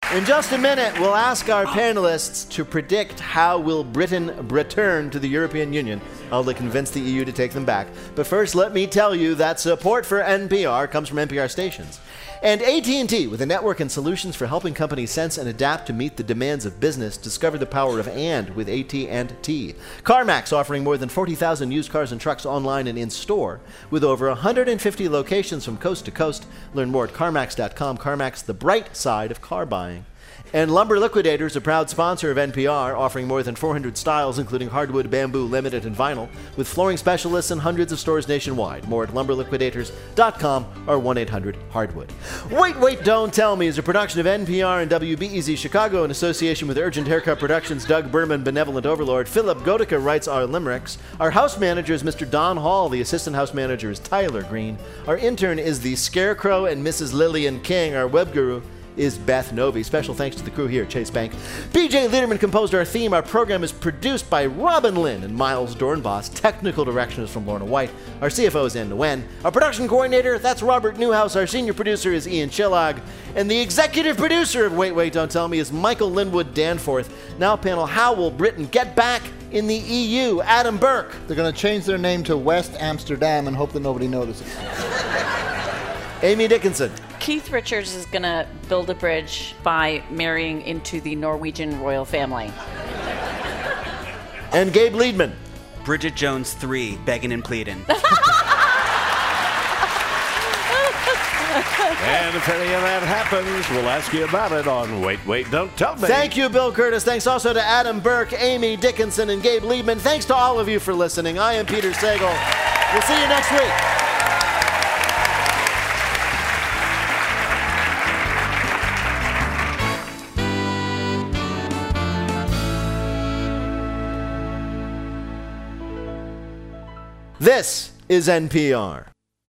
In just a minute, we'll ask our panelists to predict how will Britain return to the European Union, how they convince the EU to take them back. But first, let me tell you that support for NPR comes from NPR stations. And AT&T, with a network and solutions for helping companies sense and adapt to meet the demands of business, discover the power of and with AT&T. CarMax, offering more than 40,000 used cars and trucks online and in-store, with over 150 locations from coast to coast. Learn more at CarMax.com. CarMax, the bright side of car buying. And Lumber Liquidators, a proud sponsor of NPR, offering more than 400 styles, including hardwood, bamboo, laminate, and vinyl, with flooring specialists in hundreds of stores nationwide. More at lumberliquidators.com or 1-800-HARDWOOD. Wait, Don't Tell Me is a production of NPR and WBEZ Chicago in association with Urgent Haircut Productions, Doug Berman, Benevolent Overlord. Philip Gotica writes our limericks. Our house manager is Mr. Don Hall. The assistant house manager is Tyler Green. Our intern is the Scarecrow and Mrs. Lillian King. Our web guru is Beth Novi. Special thanks to the crew here at Chase Bank. BJ Liederman composed our theme. Our program is produced by Robin Lynn and Miles Dornbos. Technical direction is from Lorna White. Our CFO is Ann Nguyen. Our production coordinator, that's Robert Newhouse. Our senior producer is Ian Chillag. And the executive producer of Wait, Don't Tell Me is Michael Linwood Danforth. Now, panel, how will Britain get back in the EU? Adam Burke. They're going to change their name to West Amsterdam and hope that nobody notices. Amy Dickinson. Keith Richards is going to build a bridge by marrying into the Norwegian royal family. And Gabe Liedman. Bridget Jones 3, begging and pleading. And if any of that happens, we'll ask you about it on Wait, Don't Tell Me. Thank you, Bill Curtis. Thanks also to Adam Burke, Amy Dickinson, and Gabe Liedman. Thanks to all of you for listening. I am Peter Sagal. We'll see you next week. This is NPR.